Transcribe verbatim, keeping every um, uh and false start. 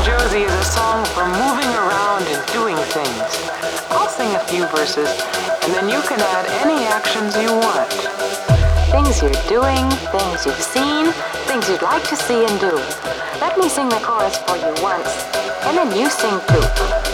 Josie is a song for moving around and doing things. I'll sing a few verses, and then you can add any actions you want. Things you're doing, things you've seen, things you'd like to see and do. Let me sing the chorus for you once, and then you sing too.